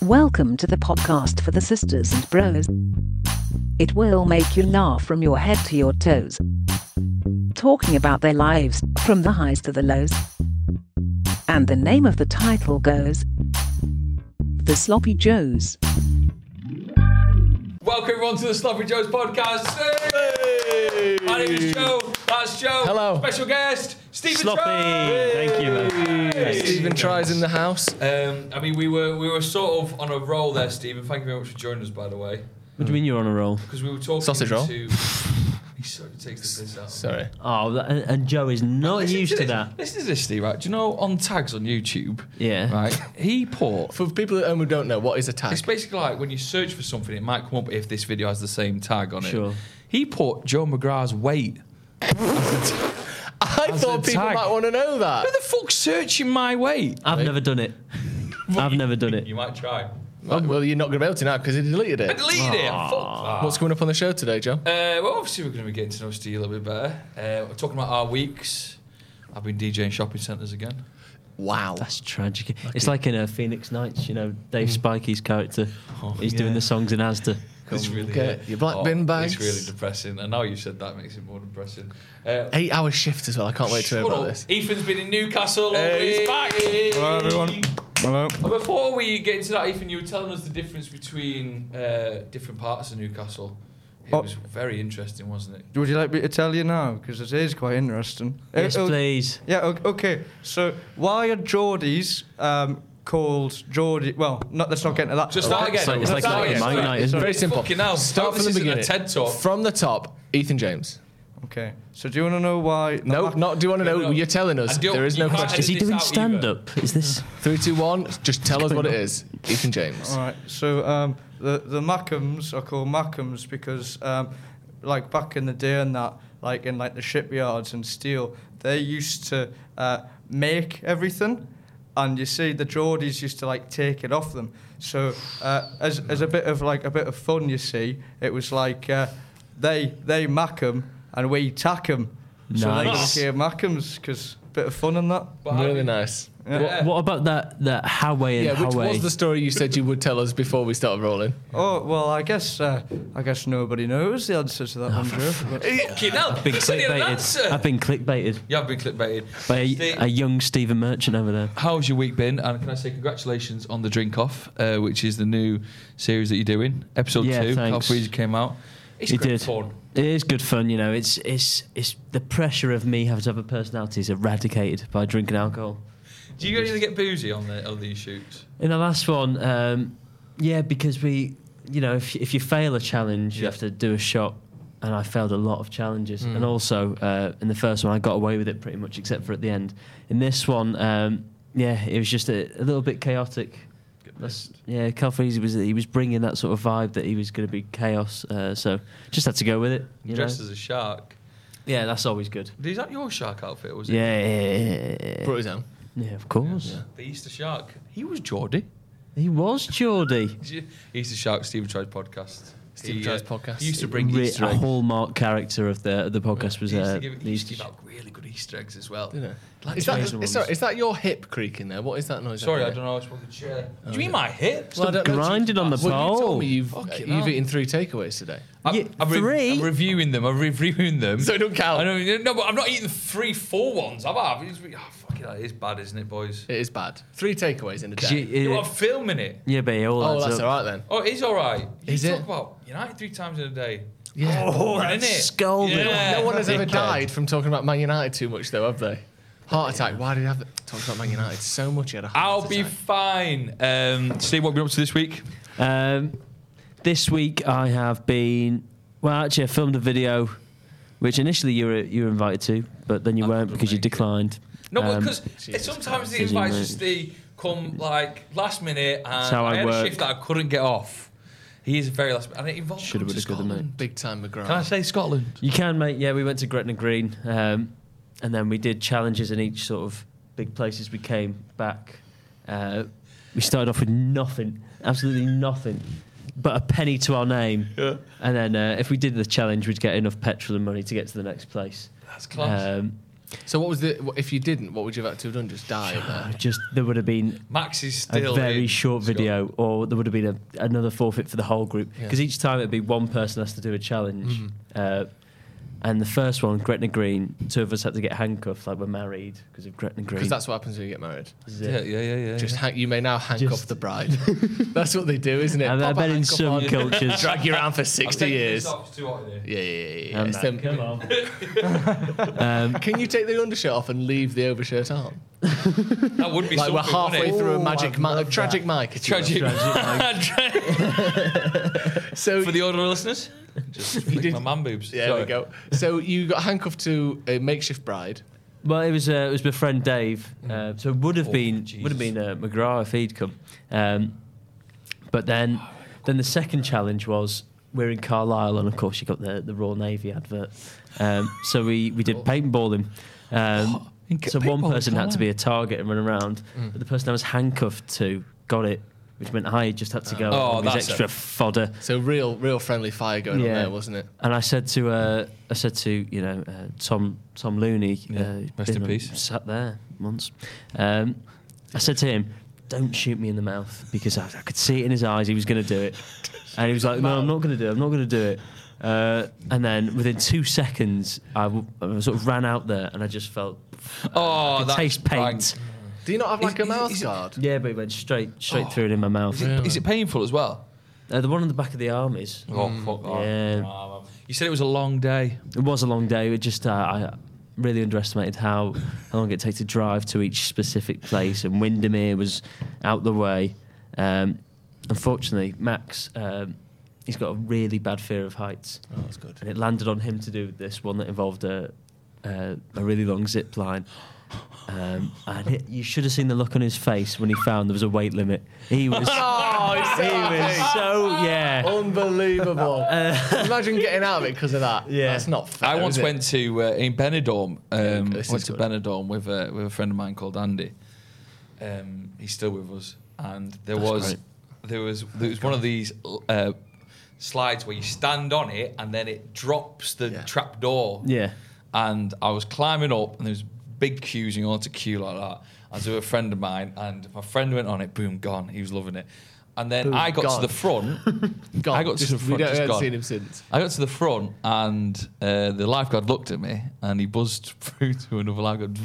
Welcome to the podcast for the sisters and bros. It will make you laugh from your head to your toes. Talking about their lives, from the highs to the lows. And the name of the title goes The Sloppy Joes. Welcome everyone to the Sloppy Joes podcast. Hey! My name is Joe. That's Joe. Hello. Special guest, Stephen Sloppy. Try. Thank you, man. Hey. Stephen Try's in the house. We were sort of on a roll there, Stephen. Thank you very much for joining us, by the way. What do you mean you're on a roll? Because we were talking Sausage roll? to... He sort of takes this out. Sorry. Oh, and Joe is not Listen used to this. that. Listen to this, Steve, right? Do you know on tags on YouTube? Yeah. Right? He put... For people at home who don't know, what is a It's tag? basically like when you search for something, it might come up if this video has the same tag on it. Sure. He put Joe McGrath's weight. I thought people tag. might want to know that. Who the fuck's searching my weight? I've never done it. I've never done it. You might try. Well, you're not going to be able to now because he deleted I it. deleted it. Fuck that. What's coming up on the show today, Joe? Well, obviously we're going to be getting to know Steve a little bit better. We're talking about our weeks. I've been DJing shopping centres again. Wow. That's tragic. It's like in Phoenix Nights, you know, Dave Spikey's character. He's doing the songs in Asda. It's really get your black bin bags. It's really depressing. And now you said that makes it more depressing. 8-hour shift as well. I can't wait to hear shut about up. this. Ethan's been in Newcastle. He's back. Hello, everyone. Hello. But before we get into that, Ethan, you were telling us the difference between different parts of Newcastle. It was very interesting, wasn't it? Would you like me to tell you now? Because it is quite interesting. Yes, please. Yeah, okay. So, why are Geordies called Geordie? Well, let's not get into that. Just start again. It's like Start again. Man United, isn't it? Very simple. Fucking hell. Start This from the isn't a beginning. TED Talk. From the top, Ethan James. Okay. So, do you want to know why? No, not do you want to know? No. You're telling us. I don't- There is no you can't question. Is he Edit this doing out stand-up? Is this... 3, 2, 1. Just tell us what it is. Ethan James. All right. So, the Mackhams are called Mackhams because, like back in the day and that, like in like the shipyards and steel, they used to make everything. And you see, the Geordies used to like take it off them. So as a bit of fun, you see, it was like they mack 'em and we tack 'em. So they Nice. became Mackhams because bit of fun in that. But how Really did- nice. Yeah. What about that Howay and Yeah, which Howay? was the story you said you would tell us before we started rolling? Oh well, I guess nobody knows the answer to that one, Joe. but- Fucking hell. I've been Couldn't hear an clickbaited. answer. I've been clickbaited You have been clickbaited. by Steve, a young Stephen Merchant over there. how's your week been? And can I say congratulations on the Drink Off, which is the new series that you're doing. Episode 2, how thanks. freezing came out. It's It great did. fun. It is good fun, you know. It's the pressure of me having to have a personality is eradicated by drinking alcohol. Do you usually get boozy on these shoots? In the last one, yeah, because we, you know, if you fail a challenge, you Yeah. have to do a shot, and I failed a lot of challenges. And also, in the first one, I got away with it pretty much, except for at the end. In this one, yeah, it was just a little bit chaotic. Cal Freezy he was bringing that sort of vibe that he was going to be chaos, so just had to go with it. You Dressed know? as a shark. Yeah, that's always good. Is that your shark outfit, or was it? Yeah, Brought his own. yeah, of course. The Easter Shark. He was Geordie. He was Geordie. Easter Shark, Stephen Try's podcast. Stephen Try's podcast. He used to bring A Easter eggs. hallmark character of the podcast was He used the to Easter give out really good Easter eggs as well. Didn't it? Like Is amazing that, sorry, is that your hip creaking there? What is that noise? Sorry, I over don't there? know. I spoke the chair. Do you mean my hips? Well, I don't know. grinding on the Well, you pole. told me you've Fucking hell. eaten 3 takeaways today. Yeah, 3? I'm reviewing them. I'm reviewing them. So it don't count. I know, no, but I'm not eating 3 full ones. Have I? Fucking hell, it is bad, isn't it, boys? It is bad. 3 takeaways in a day. You are filming it. Yeah, but it all Oh, adds that's up. all right then. Oh, it is all right. You Is talk it? about United 3 times in a day. Yeah. Oh, Isn't that's it? scalding. Yeah. No one has ever Dickhead. died from talking about Man United too much, though, have they? Heart attack. Why did he have talked about Man United so much? He had a heart I'll attack. be fine. Steve, what have you been up to this week? This week I have been. Well, actually, I filmed a video, which initially you were invited to, but then you I weren't couldn't because you make it. declined. No, Um, because Jesus sometimes the Christ. invites just they come like last minute, and how I I had work. a shift that I couldn't get off. He is very last minute, and it involved Shoulda, going to woulda, coulda, Scotland. Big time McGrath. Can I say Scotland? You can, mate. Yeah, we went to Gretna Green, and then we did challenges in each sort of big places we came back. We started off with nothing, absolutely nothing, but a penny to our name. Yeah. And then if we did the challenge, we'd get enough petrol and money to get to the next place. That's class. So what was if you didn't, what would you have had to have done? Just die up there? There would have been Max is a still very short video, or there would have been another forfeit for the whole group. Because each time it'd be one person has to do a challenge. And the first one, Gretna Green, 2 of us had to get handcuffed, like we're married because of Gretna Green. Because that's what happens when you get married. Yeah. Just you may now handcuff the bride. That's what they do, isn't it? I bet in some cultures, drag you around for 60 years. Yeah. Come on. Can you take the undershirt off and leave the overshirt on? That would be like we're halfway through a tragic Mike. Tragic So for the older listeners, just flick my man boobs. Yeah, there we go. So you got handcuffed to a makeshift bride. Well, it was my friend Dave. So it would have been McGrath if he'd come. But then the second challenge was we're in Carlisle, and of course you got the Royal Navy advert. So we did paintballing. So one person had to be a target and run around, but the person I was handcuffed to got it, which meant I just had to go on his extra fodder. So real friendly fire going on there, wasn't it? And I said to Tom Looney, rest in peace, sat there once. I said to him, "Don't shoot me in the mouth," because I could see it in his eyes. He was going to do it, and he was like, "No, I'm not going to do it. I'm not going to do it." And then within 2 seconds, I sort of ran out there, and I just felt taste paint. Right. Do you not have like a mouth guard? Yeah, but it went straight through it in my mouth. Is it painful as well? The one on the back of the arm is. Oh, fuck off. Yeah. You said it was a long day. It was a long day. It just I really underestimated how long it takes to drive to each specific place, and Windermere was out the way. Unfortunately, Max, he's got a really bad fear of heights. Oh, that's good. And it landed on him to do this one that involved a really long zip line. And you should have seen the look on his face when he found there was a weight limit. He was, unbelievable. Imagine getting out of it because of that. Yeah, that's not fair. I once went to in Benidorm. Went to Benidorm with a friend of mine called Andy. He's still with us, and there was one of these slides where you stand on it and then it drops the trap door. Yeah. And I was climbing up, and there was big queues, and you want to queue like that. I was with a friend of mine, and my friend went on it, boom, gone. He was loving it. And then I got to the front. I got to the front. We haven't seen him since. I got to the front, and the lifeguard looked at me, and he buzzed through to another lifeguard.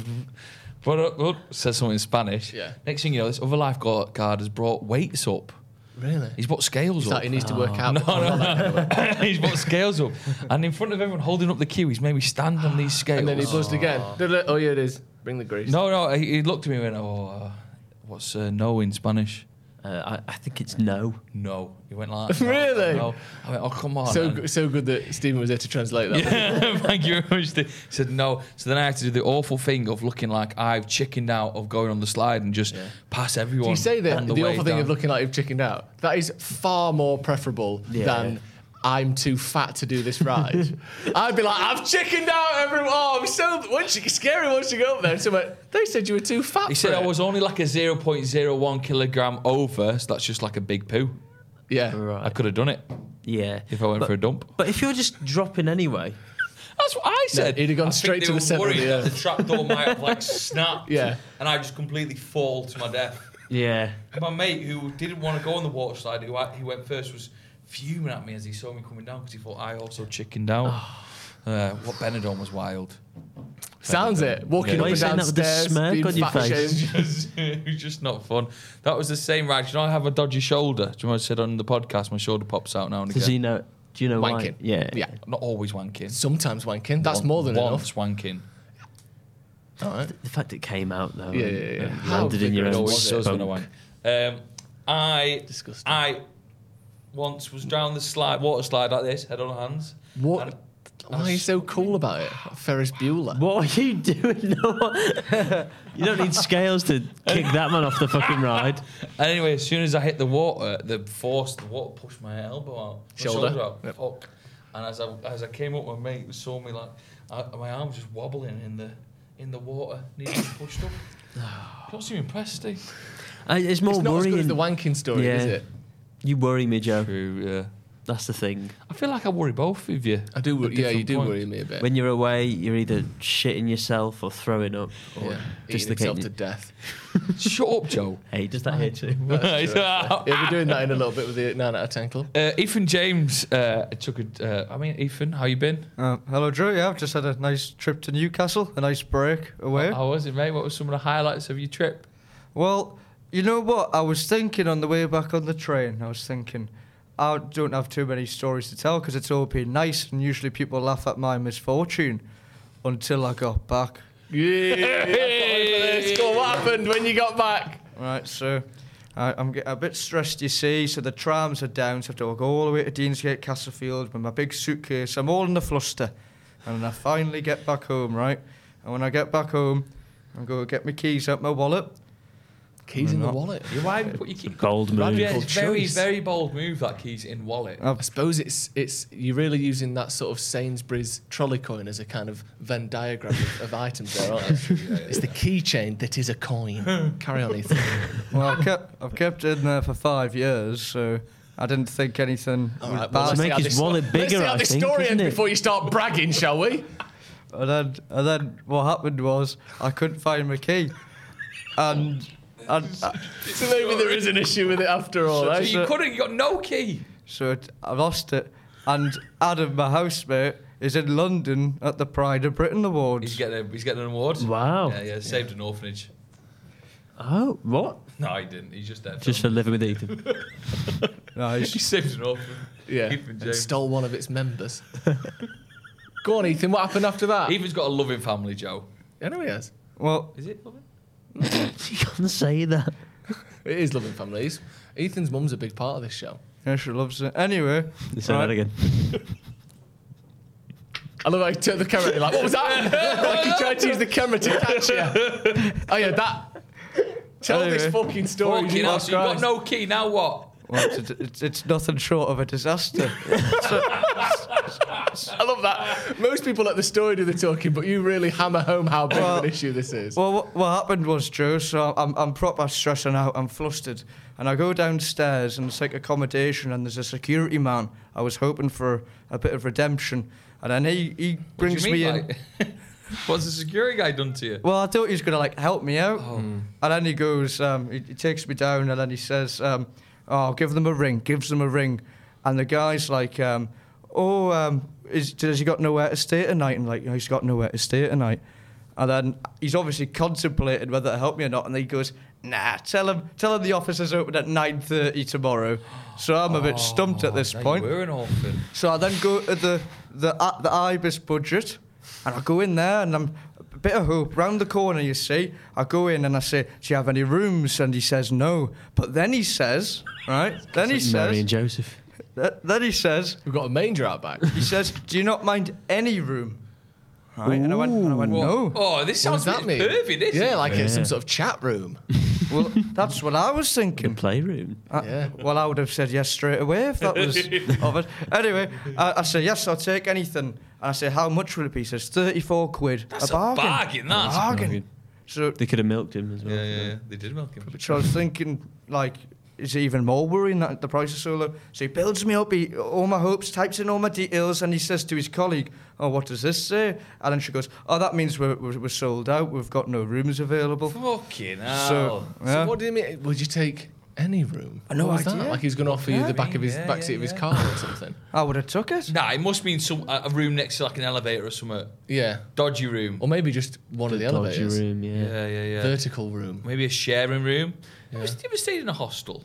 Said something in Spanish. Yeah. Next thing you know, this other lifeguard has brought weights up. Really? He's put scales up. He needs to work out. No. He's put scales up. And in front of everyone holding up the queue, he's made me stand on these scales. And then he buzzed again. Oh, yeah, it is. Bring the grease. No. He looked at me and went, what's no in Spanish? I think it's no. No. He went like, really? No. I went, oh, come on. So good that Stephen was there to translate that. Yeah, thank you very much. He said no. So then I had to do the awful thing of looking like I've chickened out of going on the slide and just pass everyone. Do you say that the awful thing of looking like you've chickened out? That is far more preferable than I'm too fat to do this ride. I'd be like, I've chickened out, everyone. Oh, I'm so scary once you go up there. So they said you were too fat. He said I was only like a 0.01 kilogram over, so that's just like a big poo. Yeah. Right. I could have done it. Yeah. If I went for a dump. But if you're just dropping anyway. That's what I said. He'd have gone straight to the centre of the earth. The trapdoor might have like snapped. Yeah. And I just completely fall to my death. Yeah. My mate who didn't want to go on the water slide, he went first, was fuming at me as he saw me coming down because he thought I also chickened out. What Benidorm was wild. Sounds it. Walking up and down that with the stairs, smirk being on your fat face. It was just not fun. That was the same ride. You know, I have a dodgy shoulder. Do you know what I said on the podcast? My shoulder pops out now and again. Does he know? Do you know why? Wanking. Yeah. I'm not always wanking. Sometimes wanking. That's more than enough. Once wanking. All right. The fact it came out though. Yeah. And landed in your own Always does when I spunk. wank. Disgusting. I once was down the water slide like this, head on hands. What? And Why are you so cool about it? Ferris Bueller. What are you doing? No, you don't need scales to kick that man off the fucking ride. Anyway, as soon as I hit the water, the water pushed my elbow out. My Shoulder. out. Yep. Fuck. And as I came up, my mate saw me like my arm was just wobbling in the water, needing to be pushed up. You don't seem impressed, Steve. It's more It's not as worrying. good as the wanking story, Yeah. is it? You worry me, Joe. True, yeah. That's the thing. I feel like I worry both of you. I do. At Yeah, you different do points. worry me a bit. When you're away, you're either shitting yourself or throwing up or Eating himself to dislocating. death. Shut up, Joe. Hey, does that here too? He'll be doing that in a little bit with the 9 out of 10 club. Ethan James took a. Ethan, how you been? Hello, Drew. Yeah, I've just had a nice trip to Newcastle, a nice break away. How was it, mate? What were some of the highlights of your trip? Well, you know what? I was thinking on the way back on the train, I don't have too many stories to tell because it's all been nice, and usually people laugh at my misfortune until I got back. Yeah. Go on, what happened when you got back? Right, so I'm getting a bit stressed, you see. So the trams are down, so I have to walk all the way to Deansgate, Castlefield with my big suitcase. I'm all in the fluster. And I finally get back home, right? And when I get back home, I go get my keys out my wallet. Keys in the wallet. Why have you put your keys? Bold move. Yeah, it's very, choice. very bold move, that keys in wallet. I suppose it's you're really using that sort of Sainsbury's trolley coin as a kind of Venn diagram of items there, aren't you? It's the keychain that is a coin. Carry on, Ethan. Well, I've kept it in there for 5 years, so I didn't think anything was well, bad. let's make see how his this- wallet Let's bigger, see how I this think, story isn't ends it? before you start bragging, shall we? And then what happened was I couldn't find my key. And So maybe there is an issue with it after all. So eh? you couldn't. You got no key. so I lost it. And Adam, my housemate, is in London at the Pride of Britain Awards. He's getting an award. Wow. Yeah. Saved an orphanage. Oh, what? No, he didn't. He's just there. Just for living with Ethan. Nice. He saved an orphan. Yeah, Ethan and James. stole one of its members. Go on, Ethan. What happened after that? Ethan's got a loving family, Joe. I know he has. Well, Is it loving? You can't say that. It is loving families. Ethan's mum's a big part of this show. yeah, she loves it. Anyway, Say that again. I love how you turn the camera and you're like, what was that? Like you tried to use the camera to catch you. Oh yeah, that. Tell this Anyway. fucking story. Fucking hell, Jesus so you got Christ. no key. Now what? well it's nothing short of a disaster. I love that. Most people at the story do the talking, but you really hammer home how big of an issue this is. Well, what happened was, Joe, so I'm proper stressing out, I'm flustered. And I go downstairs and it's like accommodation and there's a security man. I was hoping for a bit of redemption. And then he brings me in. What's the security guy done to you? Well, I thought he was going to like help me out. Oh. And then he goes, he takes me down and then he says, oh, give them a ring, gives them a ring. And the guy's like, does he got nowhere to stay tonight? And like, he's got nowhere to stay tonight. And then he's obviously contemplated whether to help me or not. And then he goes, nah, tell him the office is open at 9:30 tomorrow. So I'm a bit stumped at this point. We're an orphan. So I then go to the Ibis budget, and I go in there, and I'm a bit of hope. Round the corner, you see, I go in and I say, "Do you have any rooms?" And he says, "No." But then he says, right? Then he Mary and says, Joseph. then he says, We've got a manger out back. he says, "Do you not mind any room?" Right? And I went, no. Oh, this What does sounds a that bit mean? pervy, this. Yeah, like in some sort of chat room. Well, that's what I was The thinking. playroom. Yeah. Well, I would have said yes straight away if that was of it. Anyway, I say, yes, I'll take anything. And I say, how much will it be? He says, 34 quid. That's a bargain, that. Bargain. So, They could have milked him as well. Yeah. They did milk him. so I was thinking, like, is it even more worrying that the price is so low? So he builds me up, all my hopes, types in all my details, and he says to his colleague, oh, what does this say? And then she goes, oh, that means we're sold out. We've got no rooms available. Fucking hell. So, yeah. So what do you mean? Would you take any room? No What was idea. that? Like he was going to offer you the back seat of his car or something. I would have took it. Nah, it must mean a room next to like an elevator or something. Yeah. Dodgy room. Or maybe just one of the Dodgy elevators. room, yeah. Yeah. Vertical room. Maybe a sharing room. Have you ever stayed in a hostel?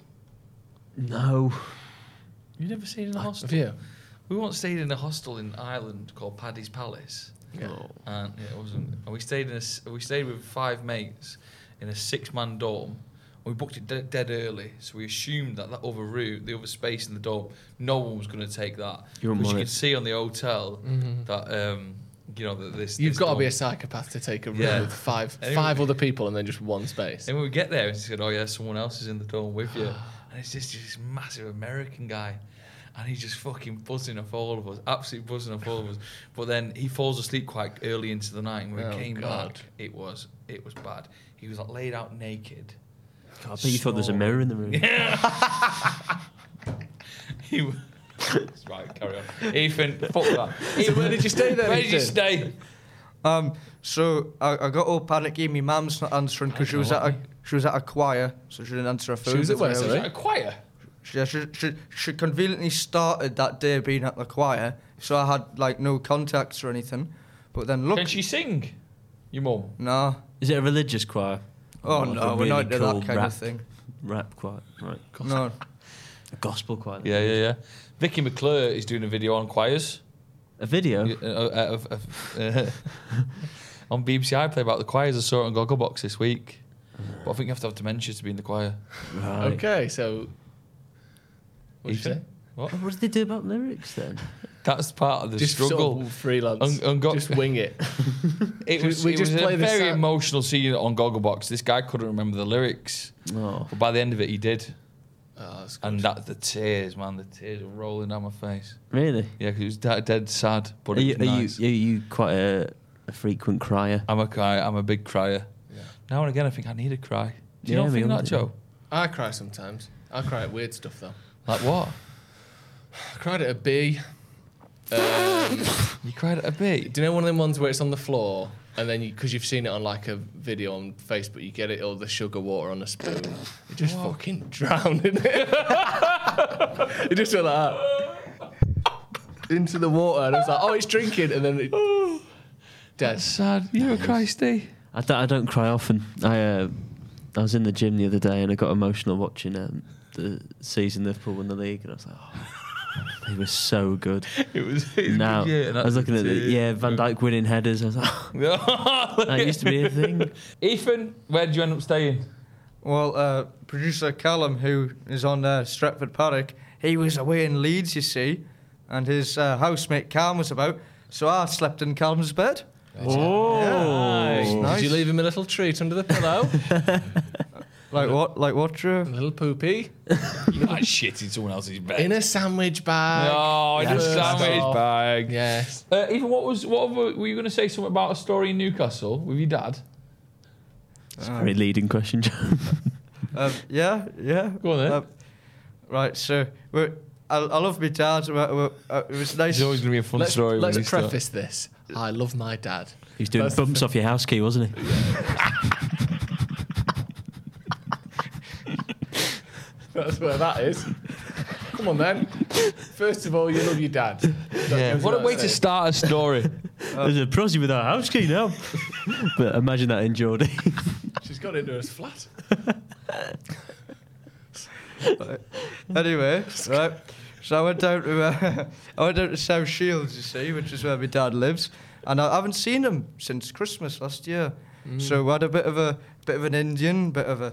No. You never stayed in a hostel? Have you? We once stayed in a hostel in Ireland called Paddy's Palace. Yeah. And it wasn't. And we stayed with 5 mates in a 6-man dorm. We booked it dead early, so we assumed that other room, the other space in the dorm, no one was going to take that. You wouldn't Because you want could it. see on the hotel that that this. You've this got to be a dorm- psychopath to take a room Yeah. with five Anyway. other people and then just one space. And when we get there, he said, "Oh yeah, someone else is in the dorm with you," and it's just this massive American guy, and he's just fucking buzzing off all of us, absolutely buzzing off all of us. But then he falls asleep quite early into the night, and when Oh, we came God. back, it was bad. He was like laid out naked. God, I bet you thought there was a mirror in the room. He, w- Right, carry on. Ethan, fuck that. So where did you stay then? Where did you Ethan? stay? So I got all panicky. My mum's not answering because she was at a choir, so she didn't answer her phone. She was at where, sorry? A choir? She conveniently started that day being at the choir, so I had like no contacts or anything. But then look, Can she sing? Your mum? nah. Is it a religious choir? Oh Like no, a we're really not into cool that kind rap, of thing. Rap choir, right? No. A gospel choir. Yeah. Vicky McClure is doing a video on choirs. A video. On BBC iPlayer about the choirs. I saw it on Gogglebox this week. But I think you have to have dementia to be in the choir. Right. Okay, so. What did you say? Ethan? What? What did they do about lyrics then? That's part of the Just struggle. sort of freelance. On Just wing it. It was, we it just was play a the very sound- emotional scene on Gogglebox. This guy couldn't remember the lyrics. Oh. But by the end of it, he did. Oh, that's good. And the tears, man, the tears were rolling down my face. Really? Yeah, because it was dead sad, but Are it was nice. you quite a frequent crier? I'm a big crier. Yeah. Now and again, I think I need a cry. Do you Yeah, not me think that, too. Joe? I cry sometimes. I cry at weird stuff though. Like what? I cried at a bee. You cried at a bee? Do you know one of them ones where it's on the floor and then because you've seen it on like a video on Facebook, you get it all the sugar water on a spoon. You just fucking drown in it. You just went like that into the water, and I was like, "Oh, it's drinking," and then it dead. That's sad. You a cry, Steve? I don't cry often. I was in the gym the other day and I got emotional watching the season Liverpool won the league, and I was like, oh, they were so good. It was Now good, yeah, I was looking at Van Dijk winning headers. I was like, oh, that used to be a thing. Ethan, where did you end up staying? Well, producer Callum, who is on Stretford Paddock, he was away in Leeds, you see, and his housemate Cam was about, so I slept in Callum's bed. Oh, Nice. Did you leave him a little treat under the pillow? Like what, Drew? A little poopy You might shit in someone else's bed. in a sandwich bag. No, in a Yes. sandwich bag. Yes. Ethan, were you going to say something about a story in Newcastle with your dad? it's a very leading question, John. Yeah. Go on then. Right, so I love my dad. It was nice. It's always going to be a fun story. when Let's we start. preface this. I love my dad. He was doing That's the bumps off your house key, wasn't he? That's where that is. Come on then. First of all, you love your dad. Yeah. What a way to start a story. There's a prosy with our house key now. But imagine that in Geordie. She's got into his flat. Anyway, right. So I went down to South Shields, you see, which is where my dad lives, and I haven't seen him since Christmas last year. So we had a bit of an Indian, bit of a.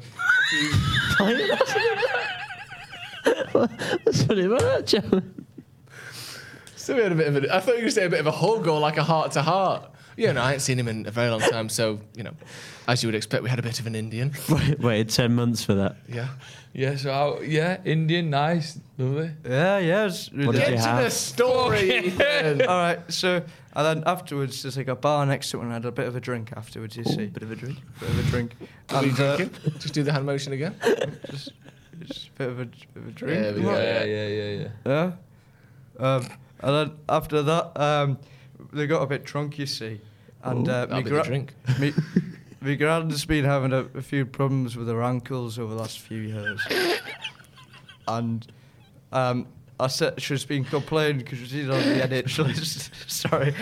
What's funny about that, John? So we had a bit of I thought you were going to say a bit of a hug or like a heart to heart. Yeah, no, I ain't seen him in a very long time, so, as you would expect, we had a bit of an Indian. Waited 10 months for that. Yeah. Yeah, so Indian, nice, lovely. Yeah. It's really What did Get you to have? the story, Ethan. All right, so and then afterwards there's like a bar next to it, and I had a bit of a drink afterwards. You see, Bit of a drink. bit of a drink. What were you And, drinking? Just do the hand motion again. just a bit of a drink. There we go. Yeah. Yeah. And then after that, they got a bit drunk, you see. And That'll be the drink. my grand's been having a few problems with her ankles over the last few years. And I said she's been complaining because she's on the NH list. Sorry.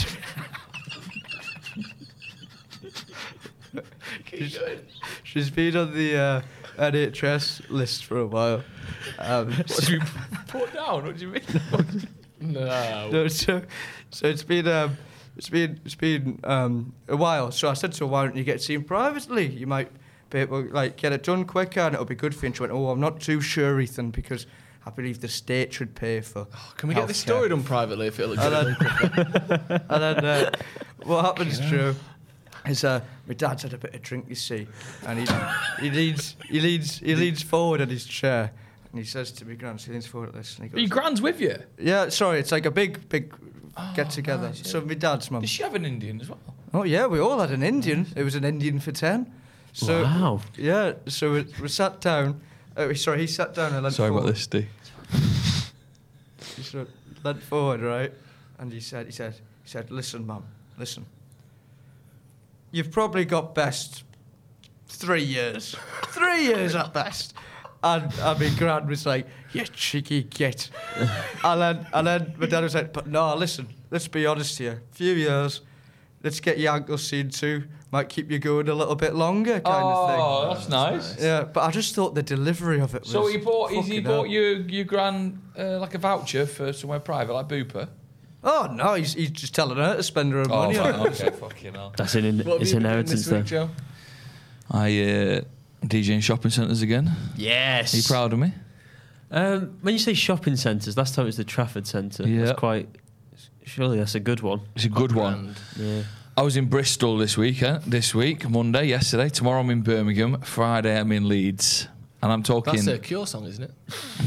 She's been on the NHS list for a while. What do you put down? What do you mean? No. So it's been a while. So I said to her, why don't you get seen privately? You might be able to get it done quicker and it'll be good for you. And she went, oh, I'm not too sure, Ethan, because I believe the state should pay for. Can we get this healthcare." story done privately if it looks And good? And then what happens, Drew, is my dad's had a bit of drink, you see, and he leans forward in his chair, and he says to me, Gran, he leans forward at this, and he Are your goes, grand's with you? yeah, sorry, it's like a big get together. nice, yeah. So my dad's mum. Does she have an Indian as well? Oh yeah, we all had an Indian. It was an Indian for 10. So Wow. yeah, so we sat down. He sat down and then Sorry about forward. this, Steve. He sort of leant forward, right? And he said, listen, Mum, listen. You've probably got best 3 years. 3 years at best. And I mean, Gran was like, you cheeky git. and then my dad was like, but no, listen, let's be honest here. A few years, let's get your ankle seen too. Might keep you going a little bit longer, kind of thing. Oh, that's nice. Yeah, but I just thought the delivery of it was. So he bought your gran like a voucher for somewhere private, like Booper? Oh no, he's just telling her to spend her money on it. Okay, fucking hell. That's his inheritance, though. Joe? I DJ in shopping centres again. Yes. Are you proud of me? When you say shopping centres, last time it was the Trafford Centre. Yeah. That's quite. Surely that's a good one. It's a good one. Yeah. I was in Bristol this week, Monday, yesterday. Tomorrow I'm in Birmingham. Friday I'm in Leeds. And I'm talking... That's a Cure song, isn't it?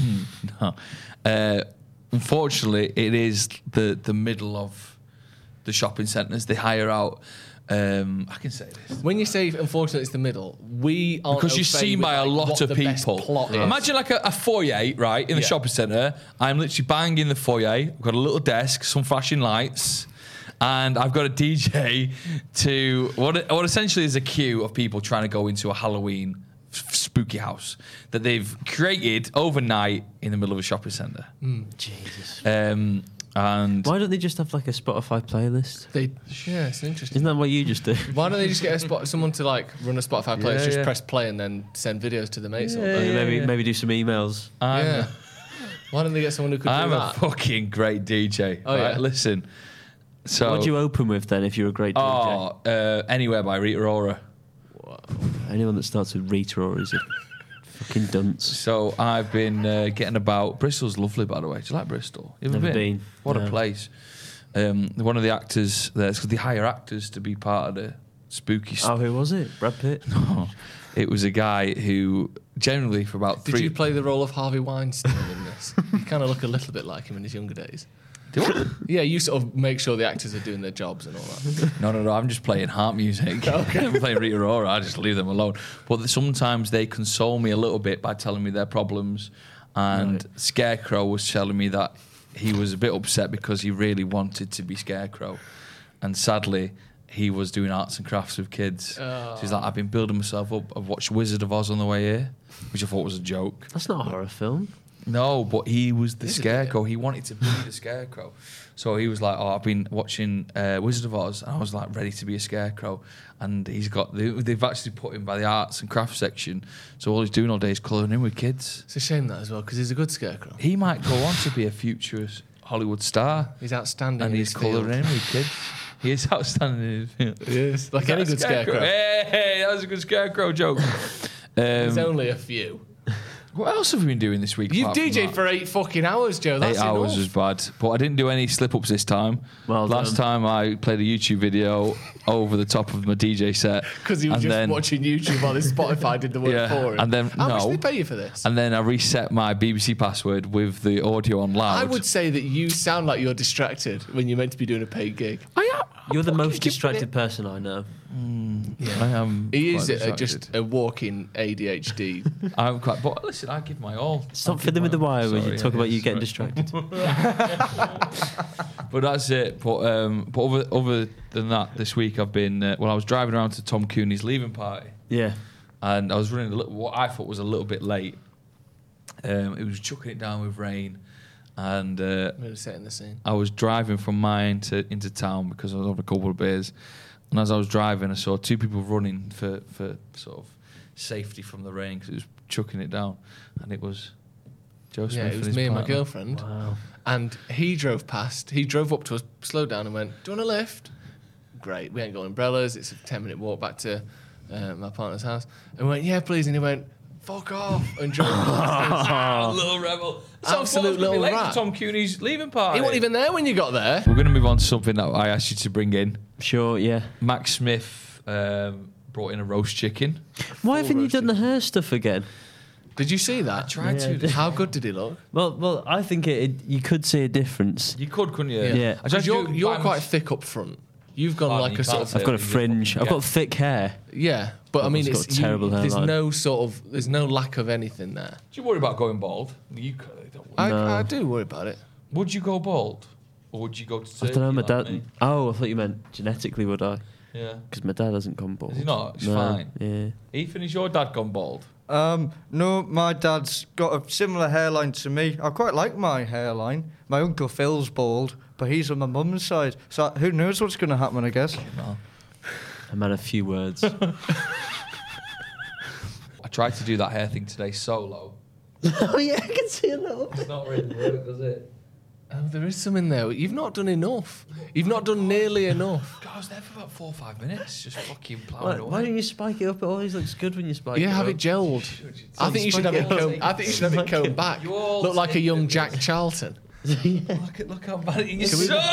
No. Unfortunately, it is the middle of the shopping centres. They hire out... I can say this. When you say, unfortunately, it's the middle, we aren't Because you're seen by a lot of people. Imagine like a foyer, right, in the shopping centre. I'm literally banging the foyer. I've got a little desk, some flashing lights, and I've got a DJ to what essentially is a queue of people trying to go into a Halloween spooky house that they've created overnight in the middle of a shopping centre. Jesus. And why don't they just have like a Spotify playlist? Yeah, it's interesting. Isn't that what you just do? Why don't they just get someone to like run a Spotify playlist, just press play and then send videos to the mates? Maybe do some emails. Yeah. Why don't they get someone who could do that? I'm a fucking great DJ. Oh, right? yeah. Listen. So What do you open with then if you're a great DJ? Anywhere by Rita Ora. Wow. Anyone that starts with Rita Ora is a fucking dunce. So I've been getting about. Bristol's lovely, by the way. Do you like Bristol? You ever Never been. What No. a place. One of the actors there, because they hire actors to be part of the spooky Oh, who was it? Brad Pitt? No, it was a guy who generally for about Did you play the role of Harvey Weinstein in this? You kind of look a little bit like him in his younger days. Yeah, you sort of make sure the actors are doing their jobs and all that. No, I'm just playing harp music. I'm playing Rita Ora. I just leave them alone. But sometimes they console me a little bit by telling me their problems. And Scarecrow was telling me that he was a bit upset because he really wanted to be Scarecrow. And sadly, he was doing arts and crafts with kids. So he's like, I've been building myself up. I've watched Wizard of Oz on the way here, which I thought was a joke. That's not a horror film. No, but he was the Scarecrow. He wanted to be the Scarecrow. So he was like, I've been watching Wizard of Oz, and I was like ready to be a Scarecrow. And they've actually put him by the arts and crafts section. So all he's doing all day is colouring in with kids. It's a shame that as well, because he's a good Scarecrow. He might go on to be a future Hollywood star. He's outstanding. And he's colouring in with kids. He is outstanding in his field. He is. Like any good Scarecrow. Hey, that was a good Scarecrow joke. There's only a few. What else have we been doing this week? You've DJ'd for 8 fucking hours, Joe. That's 8 hours enough. was bad, but I didn't do any slip-ups this time. Well Last time I played a YouTube video over the top of my DJ set. Because he was just watching YouTube while his Spotify did the work for him. And then, How much did they pay you for this? And then I reset my BBC password with the audio on loud. I would say that you sound like you're distracted when you're meant to be doing a paid gig. You're the most distracted person I know. I am. He is quite just a walking ADHD. I'm quite. But listen, I give my all. Stop fiddling with the wire when you talk about you getting distracted. But that's it. But other than that, this week I've been. I was driving around to Tom Cooney's leaving party. Yeah. And I was running what I thought was a little bit late. It was chucking it down with rain. And Really setting the scene. I was driving from mine into town because I was having a couple of beers. And as I was driving, I saw 2 people running for sort of safety from the rain because it was chucking it down. And it was Joe Smith. Yeah, it was me and my girlfriend. Wow. And he drove past. He drove up to us, slowed down and went, do you want a lift? Great. We ain't got umbrellas. It's a 10-minute walk back to my partner's house. And we went, yeah, please. And he went, fuck off. And drove past. Little rebel. Absolute little rat. Tom Cooney's leaving party. He wasn't even there when you got there. We're going to move on to something that I asked you to bring in. Sure, yeah. Max Smith brought in a roast chicken. Why haven't you done the hair stuff again? Did you see that? I tried Yeah, to. How good did he look? Well, I think you could see a difference. You could, couldn't you? Yeah. I tried Because to do you're by quite thick up front. You've gone like you a sort can't of... say I've got a fringe. I've got thick hair. Yeah, but I mean, I've got terrible hairline. there's no sort of... There's no lack of anything there. Do you worry about going bald? You don't worry. I do worry about it. Would you go bald? Or would you go to I Turkey? don't know, my like dad. me? Oh, I thought you meant genetically would I? Yeah. Because my dad hasn't gone bald. Is he not? It's No, fine. Yeah. Ethan, is your dad gone bald? No, my dad's got a similar hairline to me. I quite like my hairline. My uncle Phil's bald, but he's on my mum's side. So who knows what's going to happen, I guess. No. I meant a few words. I tried to do that hair thing today solo. Oh yeah, I can see a little. It's not really work, does it? Oh, there is some in there. You've not done enough. You've not done nearly enough. God, I was there for about 4 or 5 minutes, just fucking Why, plowing away. why don't you spike it up? It always looks good when you spike it Yeah, have up. it gelled. I think you should have it combed. I think you should have it combed back. You all Look like a take young it. Jack Charlton. Look how bad it is.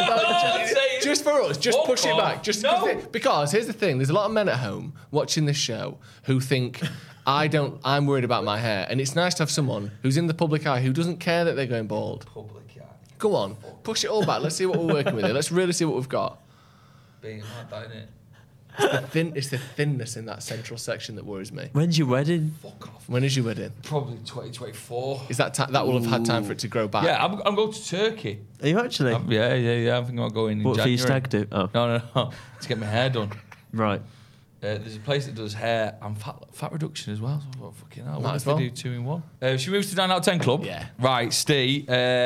Just for us, just Fuck push it off. back. Just No. because here's the thing: there's a lot of men at home watching this show who think I'm worried about my hair, and it's nice to have someone who's in the public eye who doesn't care that they're going bald. Public eye. Go on, push it all back. Let's see what we're working with here. Let's really see what we've got. Being like that, innit? It's the thinness in that central section that worries me. When's your wedding? Fuck off. When is your wedding? Probably 2024. Is that that will have had time for it to grow back? Yeah, I'm going to Turkey. Are you actually? Yeah. I think I'm going in What for January. your stag do? Oh, No. To get my hair done. right. There's a place that does hair and fat reduction as well. So I thought, fucking hell, Might what as if they well. do 2 in 1? She moves to 9 out of 10 club. Yeah. Right, Steve.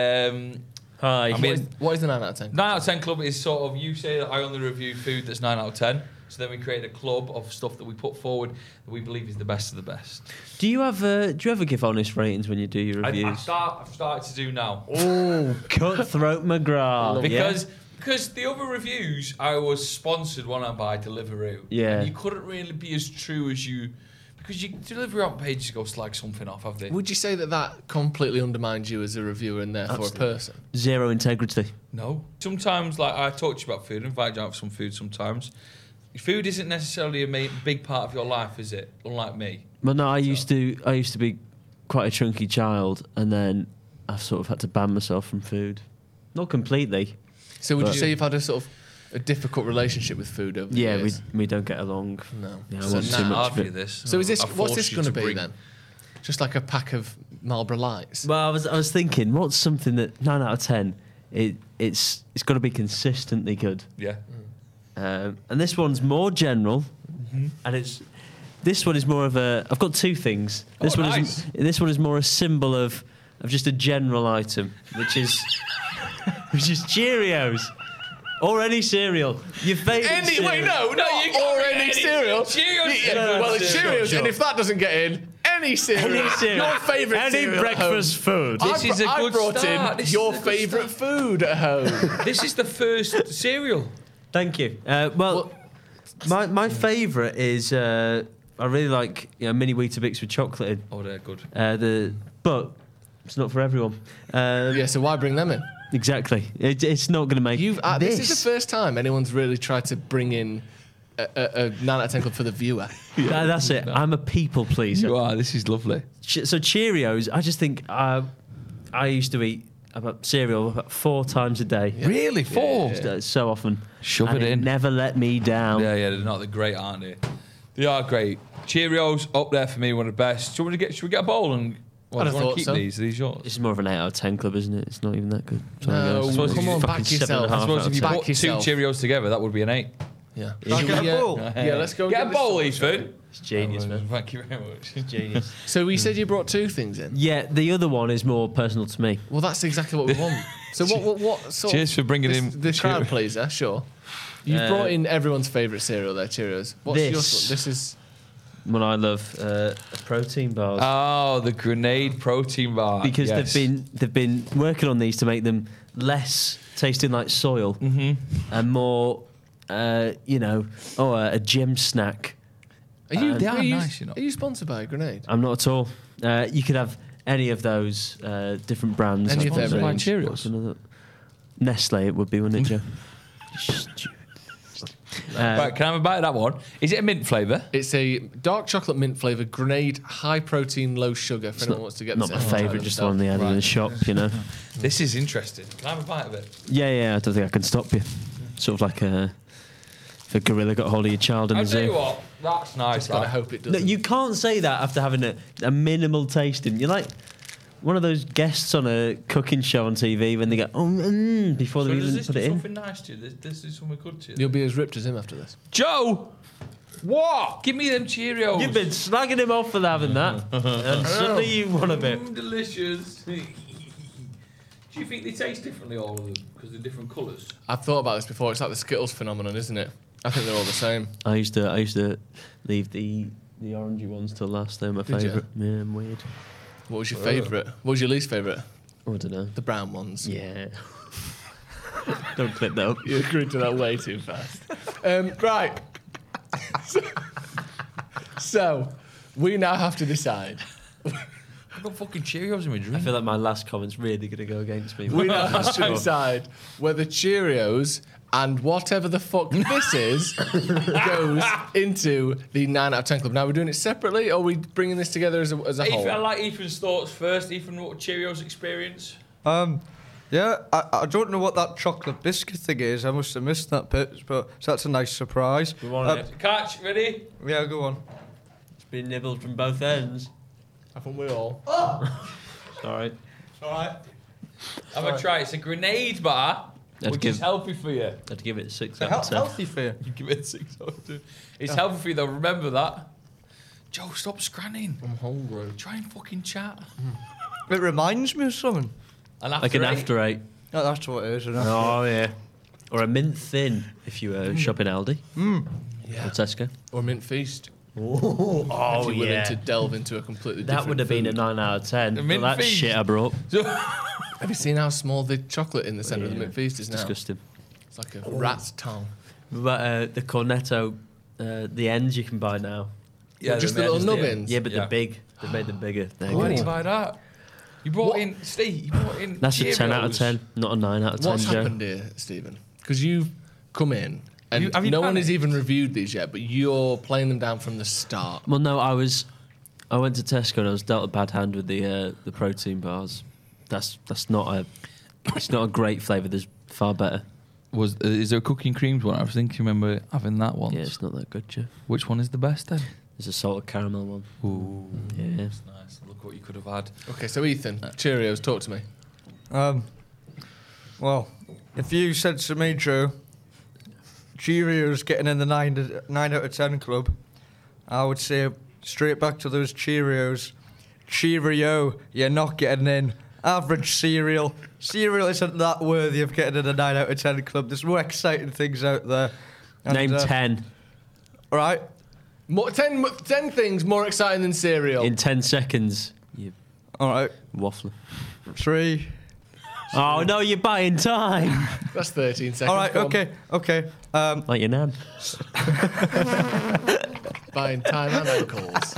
Hi. I mean, What is the 9 out of 10? 9 out of 10 club is sort of, you say that I only review food that's 9 out of 10. So then we create a club of stuff that we put forward that we believe is the best of the best. Do you ever give honest ratings when you do your reviews? I've started to do now. Oh, Cutthroat McGrath. Because the other reviews, I was sponsored one by Deliveroo. Yeah. And you couldn't really be as true as you... Because you Deliveroo on pages go slag something off, have they? Would you say that completely undermines you as a reviewer and therefore a person? Zero integrity. No. Sometimes, like, I talk to you about food, invite you out for some food sometimes. Food isn't necessarily a big part of your life, is it? Unlike me. Well, no, I used to be quite a chunky child, and then I've sort of had to ban myself from food. Not completely. So would But- you say you've had a sort of a difficult relationship with food over the Yeah, years? we don't get along. No. Yeah, I So want now- too much Hard of for it. you, this. So is this I what's force this you going to to be bring- then? Just like a pack of Marlboro Lights? Well, I was thinking, what's something that 9 out of 10? It's got to be consistently good. Yeah. And this one's more general, and this one is more of a. I've got two things. This one nice. this one is more a symbol of just a general item, which is Cheerios. Or any cereal. Your favourite cereal. Wait, no, you can't or get any any cereal. Cheerios. Yeah, well, it's Sure, Cheerios, sure. and if that doesn't get in, any cereal. Any cereal. Your favourite Any cereal breakfast at food. home. This is a I good brought start. in This is your a good favourite food at home. This is the first cereal. Thank you. Well, my favourite is I really like mini Weetabix with chocolate in. Oh, they're good. But it's not for everyone. Yeah, so why bring them in? Exactly. It's not going to make This is the first time anyone's really tried to bring in a 9 out of 10 club for the viewer. That's it. I'm a people pleaser. You are. This is lovely. So Cheerios, I just think I used to eat about cereal about 4 times a day. Really? 4? So often. Shove And it in. Never let me down. Yeah, they're not. They're great, aren't they? They are great. Cheerios up there for me, one of the best. Should we get a bowl and? Well, I'd do have you want thought to keep so. these? Are these yours? It's more of an 8 out of 10 club, isn't it? It's not even that good. Sorry, No, guys. suppose come if on, you back fucking yourself. 7.5 I suppose out if you of 10. Back put 2 yourself. Cheerios together, that would be an 8. Yeah. Can I get a bowl? Yeah, let's go. Get a this bowl, sorted. Ethan. It's genius, man. Thank you very much. Genius. So we said you brought 2 things in. Yeah, the other one is more personal to me. Well, that's exactly what we want. So what sort Cheers for bringing this, in the crowd Cheerios. pleaser? Sure. You've brought in everyone's favourite cereal there, Cheerios. What's your This. This is When I love protein bars. Oh, the grenade protein bar. Because yes. they've been working on these to make them less tasting like soil and more, a gym snack. Are you? They are are you, nice, you know. Are you sponsored by a Grenade? I'm not at all. You could have any of those different brands. Any of their Sponsored by range. Cheerios? What's another? Nestle, it would be, wouldn't it, Joe? Stupid. Right, can I have a bite of that one? Is it a mint flavour? It's a dark chocolate mint flavored Grenade, high protein, low sugar. If anyone wants to get Not this my out, try favourite, them just yourself. one they had in the Right. shop, you know. This is interesting. Can I have a bite of it? Yeah, I don't think I can stop you. Sort of like if a gorilla got hold of your child in I'll the tell you zoo. what, that's nice. Just gotta that. hope it No, doesn't. you can't say that after having a minimal tasting. You're like, one of those guests on a cooking show on TV when they go, before they even put it in. Something nice to you? This is something good to you? You'll be as ripped as him after this. Joe! What? Give me them Cheerios. You've been slagging him off for having that, and suddenly you want a bit. Delicious. Do you think they taste differently, all of them, because they're different colours? I've thought about this before. It's like the Skittles phenomenon, isn't it? I think they're all the same. I used to leave the orangey ones till last. They're my favourite. Yeah, I'm weird. What was your favourite? What was your least favourite? I don't know. The brown ones. Yeah. Don't clip that up. You agreed to that way too fast. Right. So, we now have to decide. I've got fucking Cheerios in my drink. I feel like my last comment's really going to go against me. We now have to decide whether Cheerios and whatever the fuck this is goes into the 9 out of 10 club. Now, we're doing it separately, or are we bringing this together as a whole? Ethan, I like Ethan's thoughts first. Ethan, what Cheerios experience? Yeah, I don't know what that chocolate biscuit thing is. I must have missed that bit, but that's a nice surprise. We want it. Catch, ready? Yeah, go on. It's been nibbled from both ends. I think we all. Sorry. All right. Have a try. It's a grenade bar, which is healthy for you. I'd give it 6 out of 10. Healthy for you. You give it 6 out of 10. It's healthy for you, though. Remember that. Joe, stop scranning. I'm hungry. Try and fucking chat. It reminds me of something. Like an after 8. Oh, that's what it is. Isn't it? Oh, yeah. Or a mint thin if you shop in Aldi. Yeah. Or Tesco. Or Mint Feast. Oh, If you're willing to delve into a completely different That would have been a food. 9 out of 10. A mint But that feast. shit I brought. Have you seen how small the chocolate in the centre of the Mint Feast is now? Disgusting. It's like a rat's tongue. But the Cornetto, the ends you can buy now. Yeah, Just the little nubbins. Yeah, but they're big. They made them bigger. They're Why did good. you buy that? You brought in, Steve, you brought in That's a 10 out of Cheerios. 10, not a 9 out of 10, What's Joe. happened here, Stephen? Because you've come in and Have you no one panicked? has even reviewed these yet, but you're playing them down from the start. Well, no, I went to Tesco and I was dealt a bad hand with the protein bars. That's not it's not a great flavour. There's far better. Is there a cookie and creams one? I think you remember having that once. Yeah, it's not that good, Joe. Which one is the best then? There's a salted caramel one. Ooh, Yeah. that's nice. Look what you could have had. Okay, so Ethan, Cheerios, talk to me. Well, if you said to me, Joe, Cheerios getting in the 9 out of 10 club, I would say straight back to those Cheerios. Cheerio, you're not getting in. Average cereal. Cereal isn't that worthy of getting in a 9 out of 10 club. There's more exciting things out there. And, Name 10 All right. 10 things more exciting than cereal. in 10 seconds. You All right. waffler. 3. Oh, no, you're buying time. That's 13 seconds. All right. Go on. Okay. Like your nan. Buying time and ankles.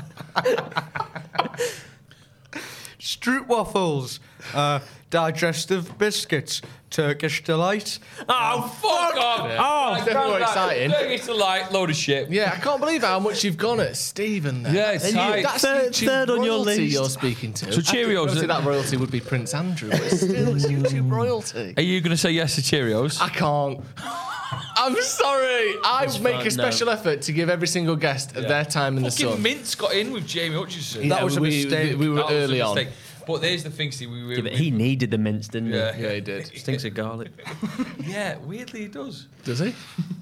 Stroop waffles. Digestive biscuits. Turkish delight. Oh, fuck off! Oh, it's definitely more exciting. It's a load of shit. Yeah, I can't believe how much you've gone at Stephen there. Yeah, it's And tight. that's Third- YouTube third on your royalty list. you're speaking to. So Cheerios- Obviously that royalty would be Prince Andrew, but it's still it's YouTube royalty. Are you going to say yes to Cheerios? I can't. I'm sorry. I make fine, a special effort to give every single guest their time in the Fucking sun. Mint's got in with Jamie Hutchison. Yeah, That was a mistake. We were That was a early on. mistake. But there's the thing, Steve. Yeah, but he needed the mints, didn't Yeah. Yeah, he did. he? Stinks of garlic. Yeah, weirdly he does. Does he?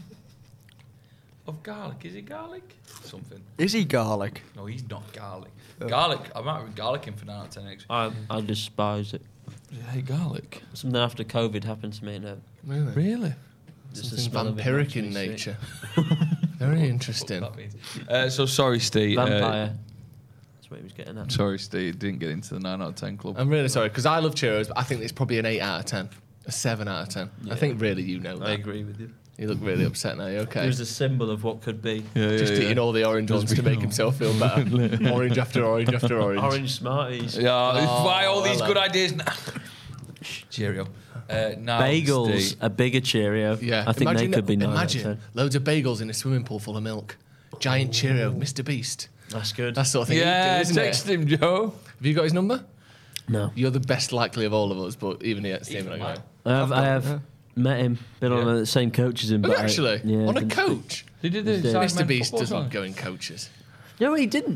Of garlic. Is it garlic? Something. Is he garlic? No, he's not garlic. Garlic. I might have garlic in for 9 out of 10 eggs. I despise it. Yeah, hey, garlic. Something after COVID happened to me. No, Really? Really? just the Something smell of it vampiric makes in me sick. nature. Very interesting. That means. So sorry, Steve. Vampire. That's what he was getting at. Sorry, Steve. Didn't get into the 9 out of 10 club. I'm really sorry, because I love Cheerios, but I think it's probably an 8 out of 10. A 7 out of 10. I think really you know that. I agree with you. You look really upset now, you okay? It was a symbol of what could be. Just eating all the orange ones to make himself feel better. Orange after orange after orange. Orange Smarties. Yeah, why all these hello. good ideas now? Cheerio. Now, Bagels, Steve. a bigger Cheerio. Yeah, I think they could be 9 out of Imagine 10. loads of bagels in a swimming pool full of milk. Giant Cheerio, Mr. Beast. That's good. That sort of thing. Yeah, isn't it? text him, Joe. Have you got his number? No. You're the best likely of all of us, but even yet, Stephen, I got it. I have met him, been on the same coach as him. Have you but actually? yeah, On a didn't coach? He did the Yeah. Sidemen Mr. Beast football doesn't song. go in coaches. No, he didn't.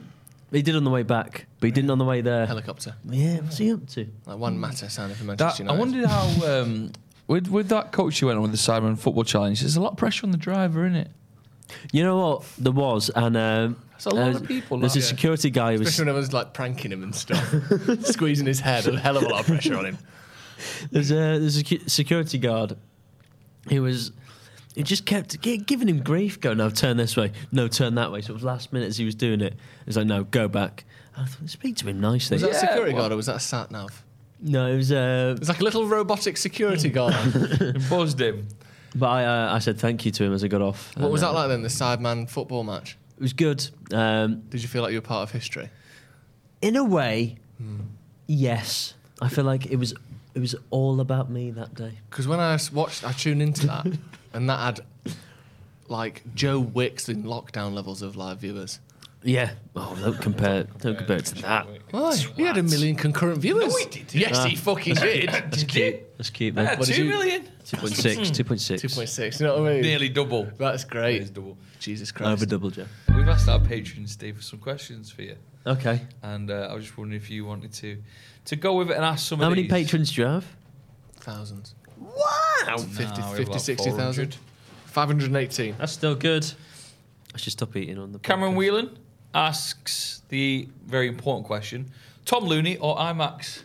He did on the way back, but he didn't on the way there. Helicopter. Yeah, what's he up to? Like one matter sounding for Manchester I United. wondered how with that coach you went on with the Sidemen Football Challenge. There's a lot of pressure on the driver, isn't it? You know what? There was, and It's a lot of people. there's a security guy who was. Especially when everyone's like pranking him and stuff, squeezing his head, a hell of a lot of pressure on him. There's a security guard who was. He just kept giving him grief, going, no, turn this way, no, turn that way. So it was last minute as he was doing it. He was like, no, go back. And I thought, speak to him nicely. Was that a Yeah, security well- guard or was that a sat nav? No, it was. It was like a little robotic security guard. It buzzed him. But I said thank you to him as I got off. What was that like then, the Sideman football match? It was good. Did you feel like you were part of history? In a way, yes. I feel like it was all about me that day. Because when I tuned into that, and that had like Joe Wicks in lockdown levels of live viewers. Yeah. Oh, don't compare it to that. Why? He had 1 million concurrent viewers. No, he didn't. Yes, he fucking did. Let's keep that. Yeah, 2 million. 2.6. 2.6. You know what I mean? Nearly double. That's great. It is double. Jesus Christ. Over double, Joe. We've asked our patrons, Steve, for some questions for you. Okay. And I was just wondering if you wanted to go with it and ask some How of many these. patrons do you have? Thousands. Wow. 50, No, we have 50 about 60,000. 518. That's still good. I should stop eating on the Cameron podcast. Whelan asks the very important question: Tom Looney or IMAX?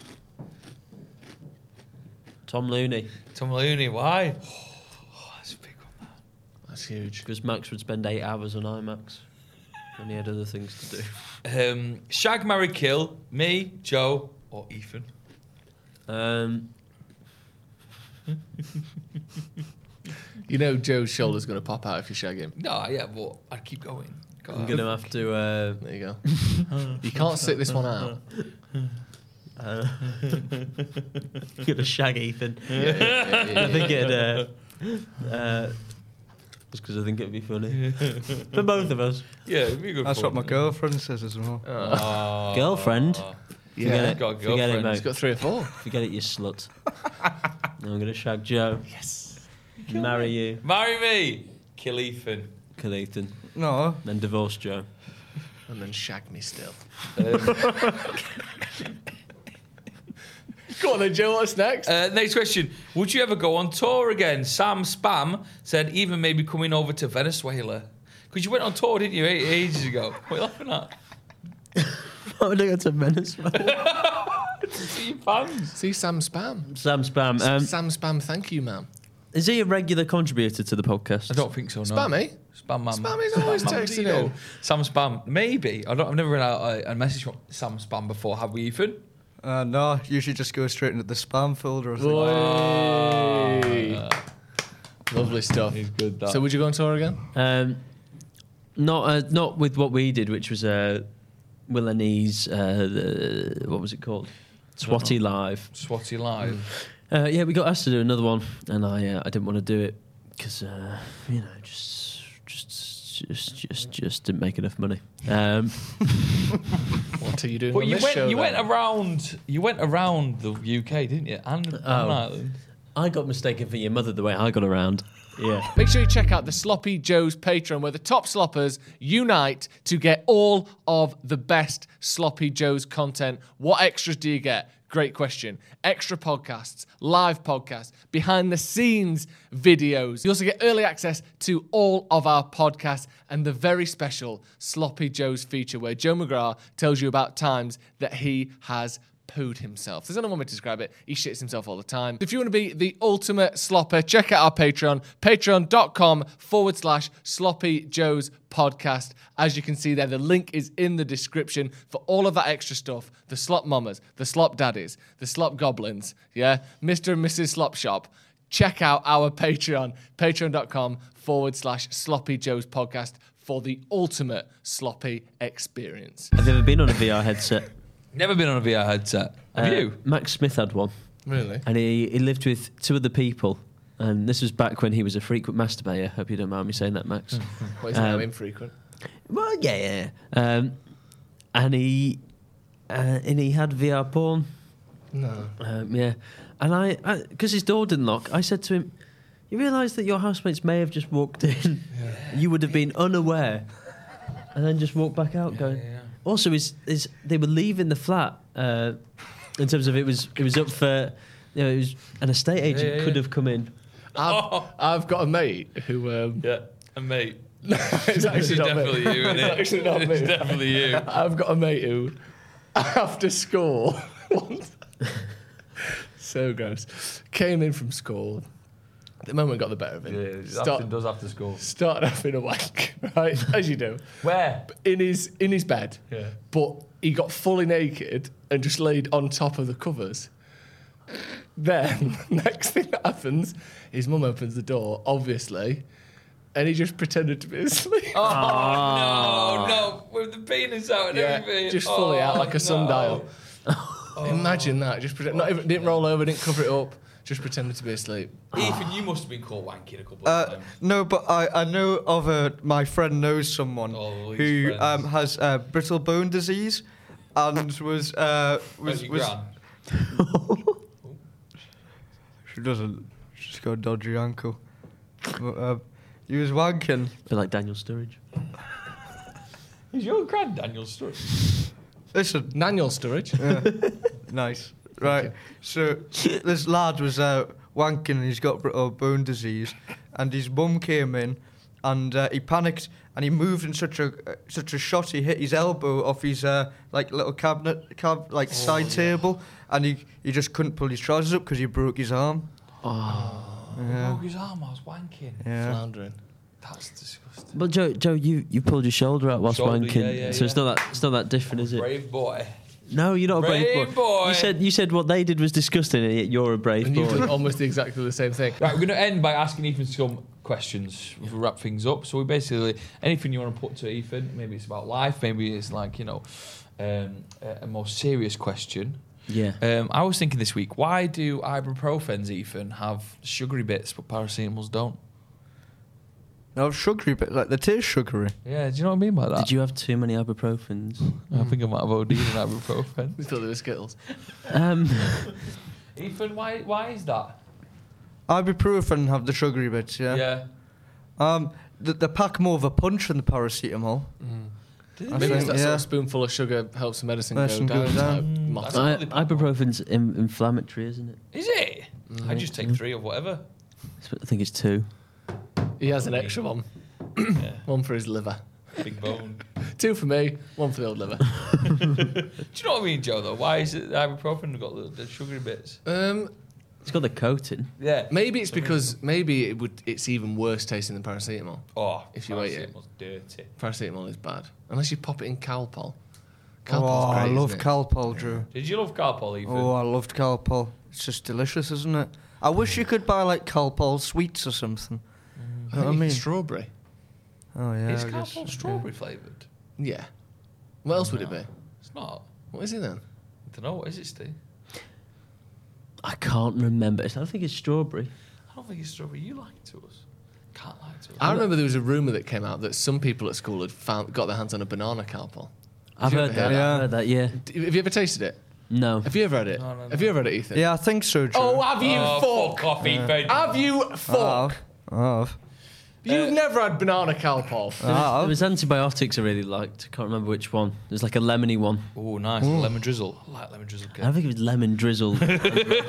Tom Looney. Tom Looney, why? Oh, that's a big one. That's huge. Because Max would spend 8 hours on IMAX. And he had other things to do. Shag, marry, kill. Me, Joe, or Ethan? You know Joe's shoulder's going to pop out if you shag him. No, yeah, but I'd keep going. Go I'm on. going to have to... There you go. You can't sit this one out. Going to shag Ethan. Yeah. I think it'd... just because I think it'd be funny. For both of us. Yeah, it'd be good. That's fun. what my girlfriend says as well. Oh. Girlfriend? Yeah. Forget it. Got a Forget it, girlfriend. mate. He's got 3 or 4. Forget it, you slut. I'm going to shag Joe. Yes. Marry you. Marry me. Kill Ethan. Kill Ethan. No, Then divorce Joe. And then shag me still. Go on then, Joe. What's next? Next question. Would you ever go on tour again? Sam Spam said even maybe coming over to Venezuela. Because you went on tour, didn't you, ages ago? What are you laughing at? Why would I go to Venezuela? See your fans. See Sam Spam. Sam Spam. Sam Spam, thank you, ma'am. Is he a regular contributor to the podcast? I don't think so, no. Spammy? Spam man. Spammy's always texting Dino. in. Sam Spam. Maybe. I've never read out a message from Sam Spam before, have we, Ethan? no, usually just go straight into the spam folder. I think. Oi. Lovely stuff. He's good, that. So would you go on tour again? Not with what we did, which was Will and E's, what was it called? Swatty Live. Swatty Live. Yeah, we got asked to do another one, and I didn't want to do it because just didn't make enough money. What are you doing But on you this went show you went then? around the UK, didn't you? And Ireland. I got mistaken for your mother the way I got around. Yeah. Make sure you check out the Sloppy Joe's Patreon, where the top sloppers unite to get all of the best Sloppy Joe's content. What extras do you get? Great question. Extra podcasts, live podcasts, behind the scenes videos. You also get early access to all of our podcasts and the very special Sloppy Joe's feature, where Joe McGrath tells you about times that he has pooed himself. There's only one way to describe it. He shits himself all the time. If you want to be the ultimate slopper, check out our Patreon, patreon.com/Sloppy Joe's podcast. As you can see there, the link is in the description for all of that extra stuff. The slop mamas, the slop daddies, the slop goblins, yeah? Mr. and Mrs. Slop Shop. Check out our Patreon, patreon.com/Sloppy Joe's podcast for the ultimate sloppy experience. Have you ever been on a VR headset? Never been on a VR headset. Have you? Max Smith had one. Really? And he lived with 2 other people. And this was back when he was a frequent masturbator. Hope you don't mind me saying that, Max. What is now infrequent? Well, yeah. And he had VR porn. No. Yeah. And I because his door didn't lock, I said to him, you realise that your housemates may have just walked in? You would have been unaware. And then just walked back out going... Also, is they were leaving the flat in terms of it was up for, you know, it was an estate agent could have come in. I've got a mate who. A mate. No, it's actually not definitely me. you, isn't It's it? actually not me. It's definitely you. I've got a mate who, after school, so gross, came in from school. The moment got the better of him. Yeah, often does after school. Started having a wank, right? As you do. Where? In his bed. Yeah. But he got fully naked and just laid on top of the covers. Then, next thing that happens, his mum opens the door, obviously, and he just pretended to be asleep. Oh, no, with the penis out and everything. Just fully out like a sundial. Imagine that. Just pretend, not even, didn't roll over, didn't cover it up, just pretended to be asleep. Ethan, you must have been caught wanking a couple of times. No, but I know of my friend knows someone who has brittle bone disease and was Gran? She doesn't. She's got a dodgy ankle. But, he was wanking. A bit like Daniel Sturridge. Is your gran Daniel Sturridge? Listen, Daniel Sturridge. nice. Right. So this lad was wanking and he's got brittle bone disease, and his mum came in, and he panicked and he moved in such a shot. He hit his elbow off his like little side table, and he just couldn't pull his trousers up because he broke his arm. Yeah. Broke his arm. I was wanking. Yeah. Floundering. That's disgusting. But Joe, you pulled your shoulder out whilst wanking, so it's not that different, is it? Brave boy. No, you're not a brave boy. You said what they did was disgusting, and yet you're a brave And boy. you've done almost exactly the same thing. Right, we're going to end by asking Ethan some questions to wrap things up. So we basically, anything you want to put to Ethan, maybe it's about life, maybe it's like, you know, a more serious question. Yeah. I was thinking this week, why do ibuprofens, Ethan, have sugary bits but paracetamols don't? No, sugary, but like they taste sugary. Yeah, do you know what I mean by that? Did you have too many ibuprofens? I think I might have OD'd on ibuprofen. We thought they were Skittles. Ethan, why is that? Ibuprofen have the sugary bits, yeah. Yeah. They pack more of a punch than the paracetamol. Maybe it's that sort of spoonful of sugar helps the medicine go down. Type motto. Ibuprofen's inflammatory, isn't it? Is it? I just take 3 of whatever. I think it's 2. He has an extra one. Yeah. One for his liver. Big bone. 2 for me, 1 for the old liver. Do you know what I mean, Joe, though? Why is it ibuprofen got the sugary bits? It's got the coating. Yeah. Maybe it's because it's even worse tasting than paracetamol. Oh, if you ate it. Paracetamal's dirty. Paracetamol is bad. Unless you pop it in Calpol. Oh, great, I love isn't it? Calpol, Drew. Did you love Calpol, Ethan? Oh, I loved Calpol. It's just delicious, isn't it? I wish you could buy like Calpol sweets or something. I think it's strawberry. Oh yeah. Is I guess, Calpol strawberry flavoured? Yeah. What else would it be? It's not. What is it then? I don't know. What is it, Steve? I can't remember. I think it's strawberry. I don't think it's strawberry. You lied to us. Can't lie to us. I remember there was a rumour that came out that some people at school had got their hands on a banana Calpol. I've heard that. Yeah. I've heard that, yeah. Have you ever tasted it? No. Have you ever had it? No. Have you ever had it, Ethan? Yeah, I think so, Drew. Oh, have you fuck? Fuck off, Ethan. Have you fuck? I have. You've never had banana Calpol. There was antibiotics I really liked. I can't remember which one. There's like a lemony one. Oh, nice. Lemon drizzle. I like lemon drizzle. I don't think it was lemon drizzle. But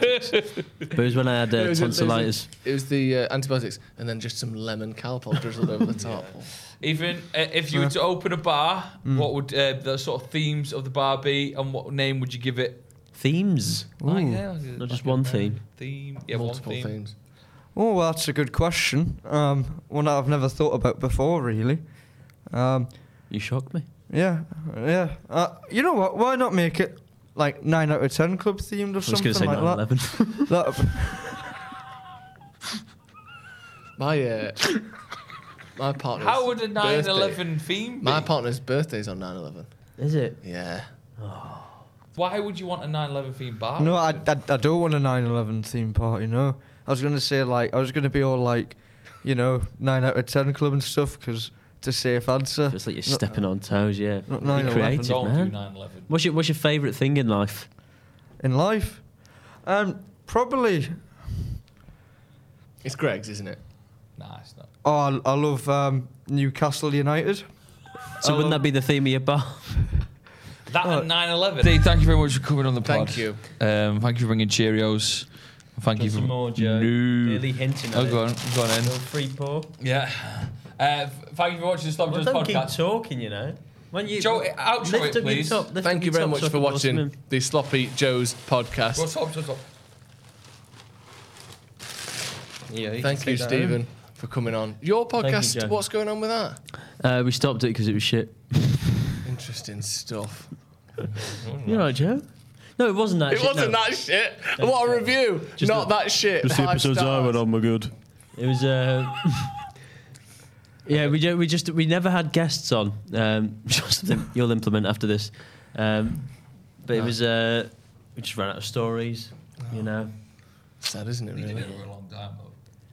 it was when I had tonsillitis. It was the antibiotics and then just some lemon Calpol drizzled over the top. Even if you were to open a bar, what would the sort of themes of the bar be, and what name would you give it? Themes? Not just one theme. Theme. Yeah, Multiple one theme. themes. Oh, well, that's a good question. One I've never thought about before, really. You shocked me. Yeah. You know what? Why not make it like 9 out of 10 club themed or I was something going to say like 9/11. My partner's How would a 9/11 birthday- theme be? My partner's birthday's on 9/11. Is it? Yeah. Why would you want a 9/11 theme bar? No, I don't want a 9/11 theme party. No, I was gonna say like I was gonna be all like, 9 out of 10 club and stuff because it's a safe answer. It's like you're stepping on toes, yeah. Not You're 9/11. creative, Don't man. do 9/11. What's your favourite thing in life? In life, probably. It's Greg's, isn't it? Nah, it's not. Oh, I love Newcastle United. So wouldn't that be the theme of your bar? That and 9/11. Dave, thank you very much for coming on the pod. Thank you. Thank you for bringing Cheerios. Thank you for some more, Joe. Really hinting at it. Go on in. Little free pour. Yeah. Thank you for watching the Sloppy Joe's Don't podcast. keep talking, you know. When you Joe, outro it, please. Thank you very much for watching the Sloppy Joe's podcast. What's up? Yeah, Thank you, Stephen, for coming on. Your podcast, you, Joe. what's going on with that? We stopped it because it was shit. Interesting stuff. You're right, Joe. No, it wasn't that It shit. wasn't that shit. What a review. Not that shit. Just the 5 episodes I stars. went on were good. It was yeah, we never had guests on. Something you'll implement after this. But it was we just ran out of stories, you know. Sad, isn't it, We did really? it for a long time, though.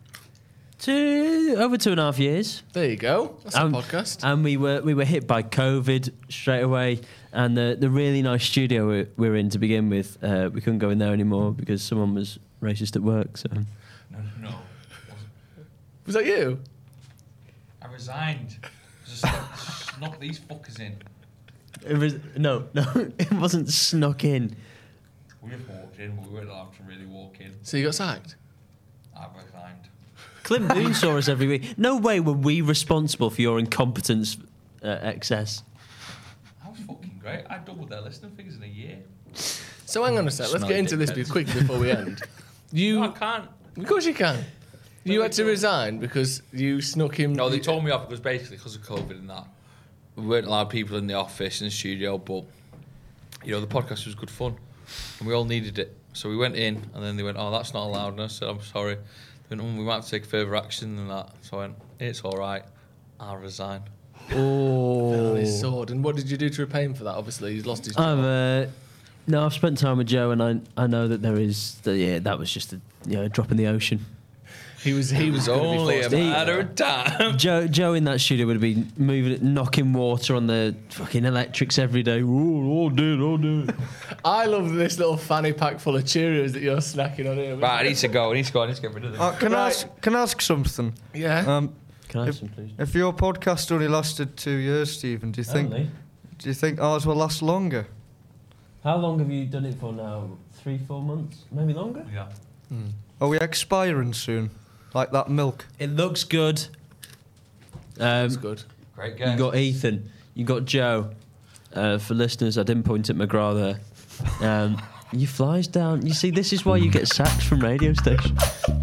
Over 2.5 years. There you go. That's a podcast. And we were hit by COVID straight away. And the really nice studio we were in to begin with, we couldn't go in there anymore because someone was racist at work. So No. Was that you? I resigned. Just snuck these fuckers in. it was no, it wasn't snuck in. We just walked in, but we weren't allowed to really walk in. So you got sacked? I resigned. Clint Boone saw us every week. No way were we responsible for your incompetence excess. That was fucking great. I doubled their listening figures in a year. So hang on a sec. Let's get into this quickly before we end. No, I can't. Of course you can. You had to resign because you snuck him. No, they told me off because of COVID and that. We weren't allowed people in the office and the studio, but the podcast was good fun, and we all needed it. So we went in, and then they went, "Oh, that's not allowed." And I said, "I'm sorry." They went, we might have to take further action than that. So I went, "It's all right. I'll resign." Fell on his sword. And what did you do to repay him for that? Obviously, he's lost his job. I've spent time with Joe, and I know that there is. That was just a drop in the ocean. He was only a matter of time. Joe in that studio would have been knocking water on the fucking electrics every day. All do. I love this little fanny pack full of Cheerios that you're snacking on here. Right, I need to go. I need to get rid of this. Can I ask something? Yeah. Can I have some, please? If your podcast only lasted 2 years, Stephen, do you think ours will last longer? How long have you done it for now? 3-4 months? Maybe longer? Yeah. Are we expiring soon? Like that milk? It looks good. That's good. Great game. You got Ethan. You got Joe. For listeners, I didn't point at McGrath there. You flies down. You see, this is why you get sacked from radio stations.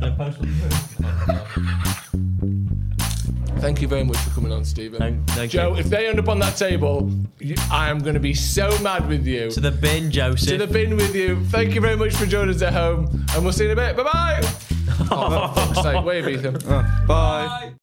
Thank you very much for coming on, Stephen. Thank Joe, you. if they end up on that table, I am going to be so mad with you. To the bin, Joseph. To the bin with you. Thank you very much for joining us at home, and we'll see you in a bit. Bye-bye. Oh, for fuck's sake. Wave, Ethan. Bye.